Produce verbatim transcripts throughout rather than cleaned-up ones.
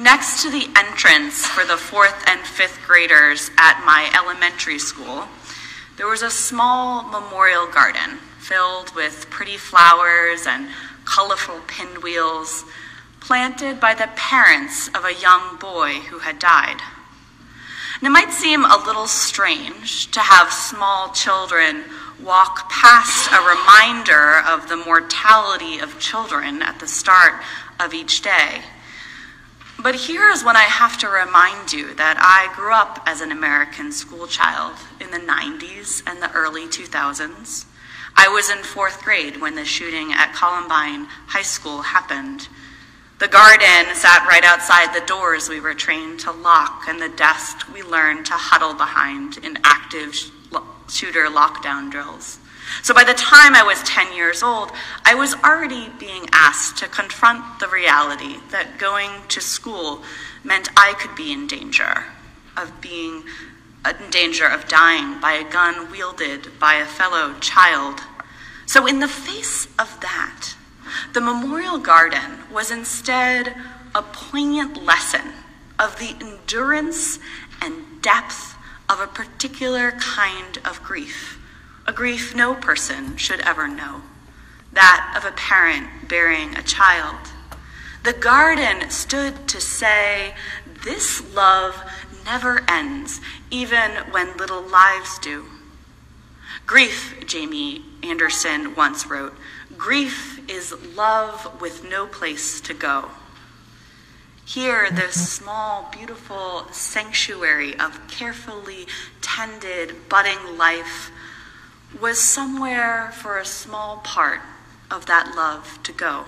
Next to the entrance for the fourth and fifth graders at my elementary school, there was a small memorial garden filled with pretty flowers and colorful pinwheels, planted by the parents of a young boy who had died. And it might seem a little strange to have small children walk past a reminder of the mortality of children at the start of each day. But here is when I have to remind you that I grew up as an American school child in the nineties and the early two thousands. I was in fourth grade when the shooting at Columbine High School happened. The garden sat right outside the doors we were trained to lock, and the desk we learned to huddle behind in active shooter lockdown drills. So by the time I was ten years old, I was already being asked to confront the reality that going to school meant I could be in danger of being in danger of dying by a gun wielded by a fellow child. So in the face of that, the Memorial Garden was instead a poignant lesson of the endurance and depth of a particular kind of grief. A grief no person should ever know, that of a parent burying a child. The garden stood to say, this love never ends, even when little lives do. Grief, Jamie Anderson once wrote, grief is love with no place to go. Here, this small, beautiful sanctuary of carefully tended, budding life was somewhere for a small part of that love to go.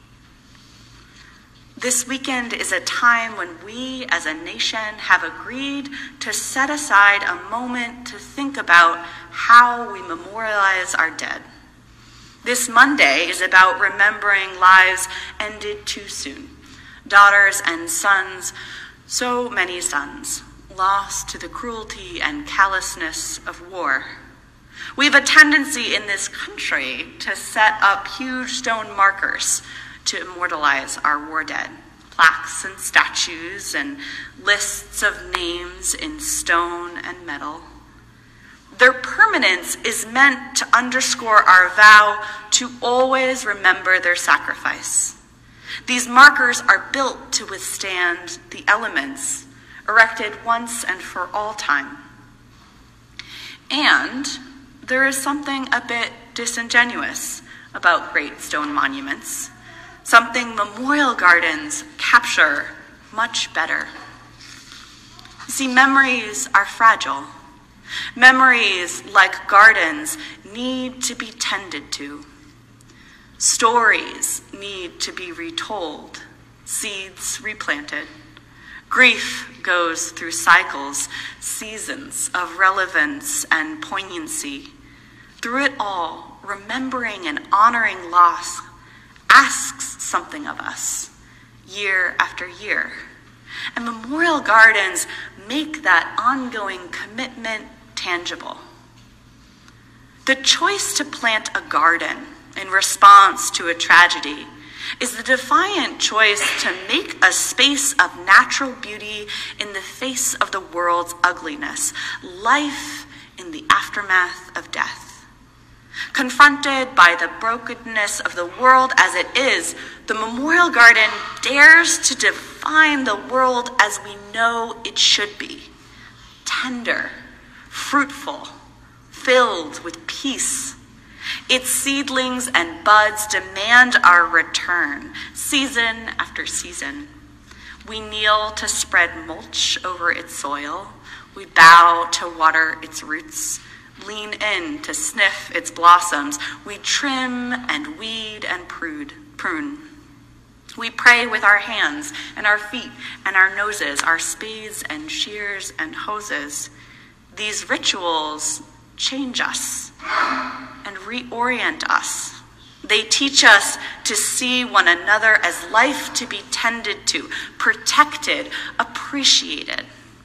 This weekend is a time when we as a nation have agreed to set aside a moment to think about how we memorialize our dead. This Monday is about remembering lives ended too soon. Daughters and sons, so many sons, lost to the cruelty and callousness of war. We have a tendency in this country to set up huge stone markers to immortalize our war dead, plaques and statues and lists of names in stone and metal. Their permanence is meant to underscore our vow to always remember their sacrifice. These markers are built to withstand the elements, erected once and for all time. And there is something a bit disingenuous about great stone monuments, something memorial gardens capture much better. You see, memories are fragile. Memories, like gardens, need to be tended to. Stories need to be retold, seeds replanted. Grief goes through cycles, seasons of relevance and poignancy. Through it all, remembering and honoring loss asks something of us, year after year. And memorial gardens make that ongoing commitment tangible. The choice to plant a garden in response to a tragedy is the defiant choice to make a space of natural beauty in the face of the world's ugliness, life in the aftermath of death. Confronted by the brokenness of the world as it is, the Memorial Garden dares to define the world as we know it should be: tender, fruitful, filled with peace. Its seedlings and buds demand our return, season after season. We kneel to spread mulch over its soil. We bow to water its roots, lean in to sniff its blossoms. We trim and weed and prune. We pray with our hands and our feet and our noses, our spades and shears and hoses. These rituals change us and reorient us. They teach us to see one another as life to be tended to, protected, appreciated.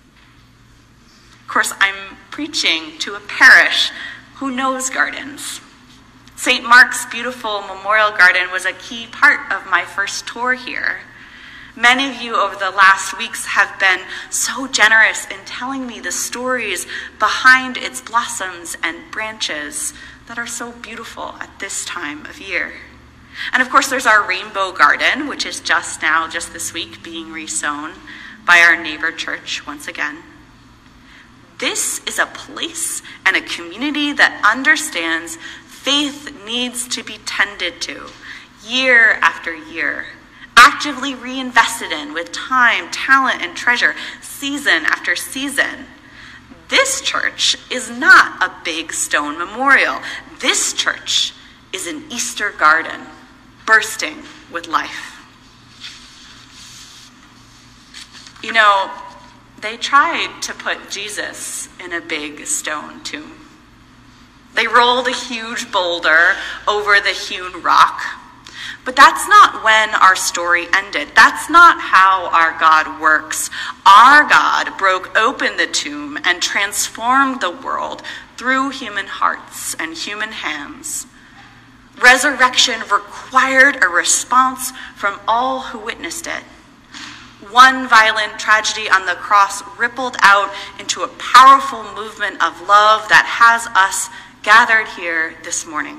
Of course, I'm preaching to a parish who knows gardens. Saint Mark's beautiful memorial garden was a key part of my first tour here. Many of you over the last weeks have been so generous in telling me the stories behind its blossoms and branches that are so beautiful at this time of year. And of course, there's our rainbow garden, which is just now, just this week, being resown by our neighbor church once again. This is a place and a community that understands faith needs to be tended to year after year, actively reinvested in with time, talent, and treasure, season after season. This church is not a big stone memorial. This church is an Easter garden, bursting with life. You know, they tried to put Jesus in a big stone tomb. They rolled a huge boulder over the hewn rock. But that's not when our story ended. That's not how our God works. Our God broke open the tomb and transformed the world through human hearts and human hands. Resurrection required a response from all who witnessed it. One violent tragedy on the cross rippled out into a powerful movement of love that has us gathered here this morning.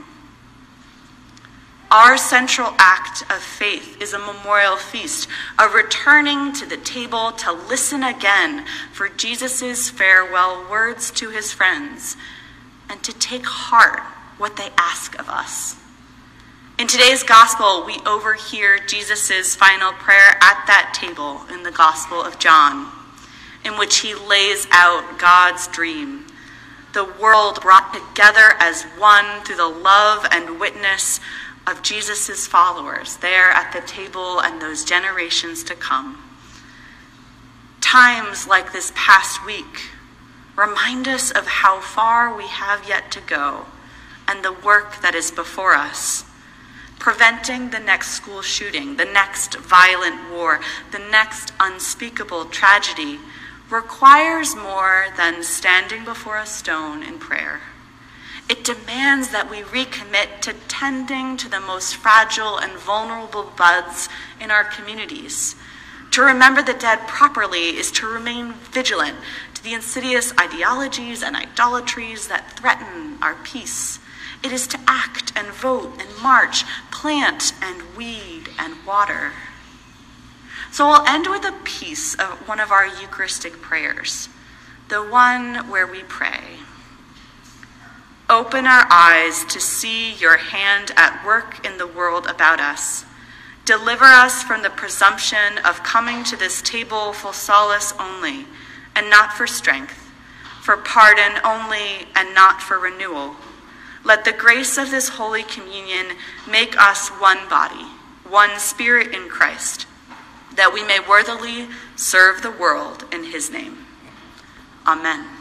Our central act of faith is a memorial feast, a returning to the table to listen again for Jesus' farewell words to his friends and to take heart what they ask of us. In today's gospel, we overhear Jesus' final prayer at that table in the Gospel of John, in which he lays out God's dream, the world brought together as one through the love and witness of Jesus' followers there at the table and those generations to come. Times like this past week remind us of how far we have yet to go and the work that is before us. Preventing the next school shooting, the next violent war, the next unspeakable tragedy requires more than standing before a stone in prayer. It demands that we recommit to tending to the most fragile and vulnerable buds in our communities. To remember the dead properly is to remain vigilant to the insidious ideologies and idolatries that threaten our peace. It is to act and vote and march, plant and weed and water. So I'll end with a piece of one of our Eucharistic prayers, the one where we pray. Open our eyes to see your hand at work in the world about us. Deliver us from the presumption of coming to this table for solace only, and not for strength, for pardon only, and not for renewal. Let the grace of this Holy Communion make us one body, one spirit in Christ, that we may worthily serve the world in his name. Amen.